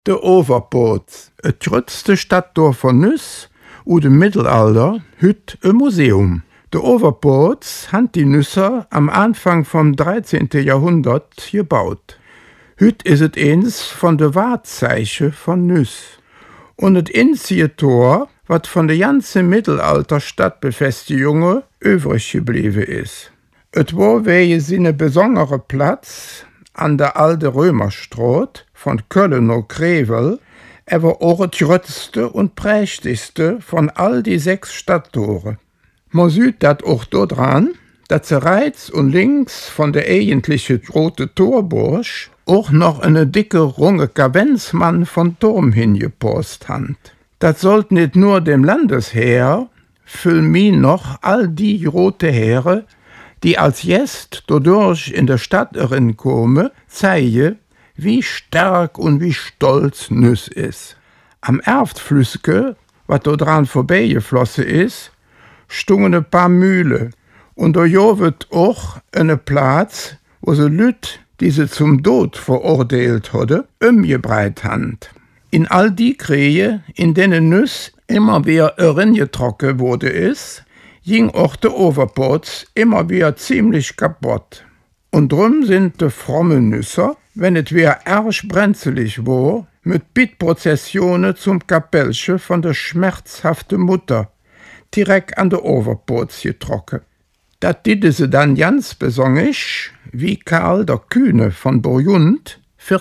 De Overpoort, et grötzte Stadtdorf von Nuss, u dem Mittelalter, hüt e Museum. De Overpoort han die Nüsser am Anfang vom 13. Jahrhundert gebaut. Hüt is et eins von de Wahrzeichen von Nuss. Und et einzige Tor, wat von de ganze Mittelalter-Stadtbefestigungen übrig geblieben is. Et war wegen seine besondere Platz an der alte Römerstraat von Köln nach Grevel, war auch das größte und prächtigste von all die 6 Stadttore. Man sieht dat auch dort dran, dass sie rechts und links von der eigentlichen rote Torburg auch noch eine dicke, runge Kavenzmann von Turm hingepost hat. Das sollte nicht nur dem Landesheer, vielmehr noch all die rote Heere, die als jetzt dadurch in der Stadt komme, zeigen, wie stark und wie stolz Nuss ist. Am Erftflüsske, wat da dran vorbeigeflossen ist, stungen ein paar Mühle. Und da wird auch eine Platz, wo sie Lüt, die sie zum Tod verurteilt hatte, umgebreit hand. In all die Kriege, in denen Nuss immer wieder reingetrocken wurde ist, ging auch der Overpoort immer wieder ziemlich kaputt. Und drum sind de fromme Nüsser, wenn es wieder arg brenzelig war, mit Bittprozessionen zum Kapellchen von der schmerzhaften Mutter, direkt an der Overpoort getrocken. Dat diede sie dann ganz besonders, wie Karl der Kühne von Burgund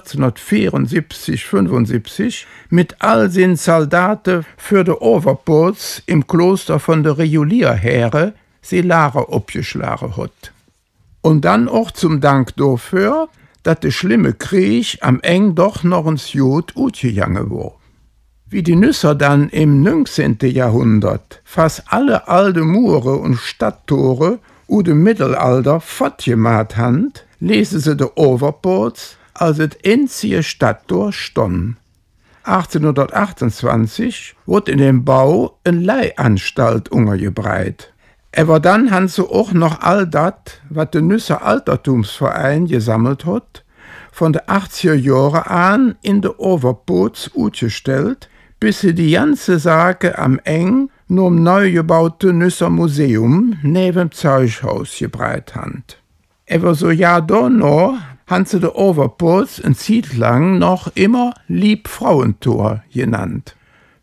1474-75 mit all seinen Soldaten für de Overpoort im Kloster von der Regulierheere sie Lager abgeschlagen hat. Und dann auch zum Dank dafür, dass der schlimme Krieg am Eng doch noch ins Jod utgegangen war. Wie die Nüsser dann im 19. Jahrhundert fast alle alte Mure und Stadttore u dem Mittelalter fortgemacht haben, lesen sie de Overpoort als das einzige Stadttor standen. 1828 wurde in dem Bau eine Leihanstalt untergebreit. Aber dann haben sie auch noch all dat, was der Nüsser Altertumsverein gesammelt hat, von den 80er Jahren an in de Overpoort ausgestellt, bis sie die ganze Sache am Eng nur im neu gebauten Nüsser Museum neben dem Zeughaus gebreit haben. Aber so Jahr danach haben sie de Overpoort eine Zeit lang noch immer Liebfrauentor genannt.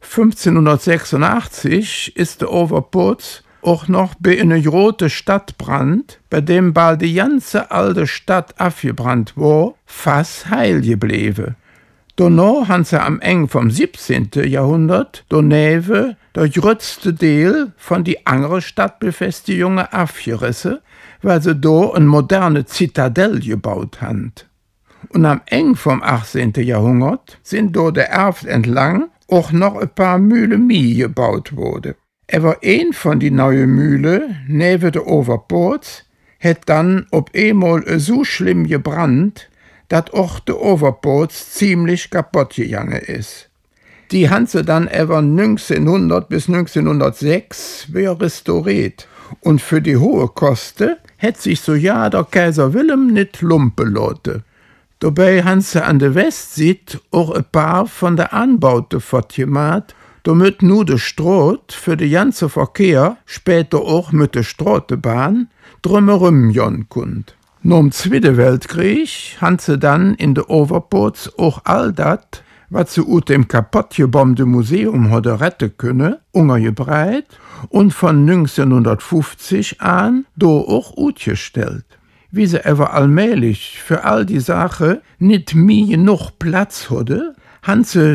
1586 ist de Overpoort auch noch bei einem roten Stadtbrand, bei dem bald die ganze alte Stadt abgebrannt war, fast heil geblieben. Danach haben sie am Ende vom 17. Jahrhundert daneben der größte Teil von die anderen Stadtbefestigungen abgerissen, weil sie da eine moderne Zitadelle gebaut haben. Und am Ende vom 18. Jahrhundert sind da der Erft entlang auch noch ein paar Mühlen mehr gebaut worden. Aber ein von die neuen Mühlen, neben der Overpoort, hat dann ob einmal so schlimm gebrannt, dass auch der Overpoort ziemlich kaputt gegangen ist. Die haben sie dann aber 1900 bis 1906 wieder restauriert. Und für die hohe Kosten hat sich so ja der Kaiser Wilhelm nicht lumpen lassen. Dabei haben sie an der Westseite auch ein paar von der Anbauten fortgemacht, damit nur der Straat für den ganzen Verkehr, später auch mit der Straßenbahn, drumherum gehen konnte. Nach dem Zweiten Weltkrieg haben sie dann in der Overpoort auch all das, was sie aus dem kaputtgebombten Museum hatte retten können, untergebreit und von 1950 an da auch ausgestellt. Wie sie aber allmählich für all die Sachen nicht mehr genug Platz hatte, haben sie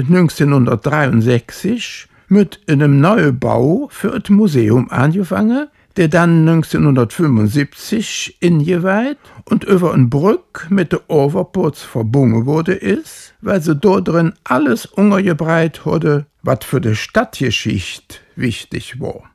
1963 mit einem Neubau für das Museum angefangen, der dann 1975 ingeweiht und über eine Brücke mit der Overpoort verbunden wurde ist, weil sie dort drin alles untergebreit hatte, was für die Stadtgeschichte wichtig war.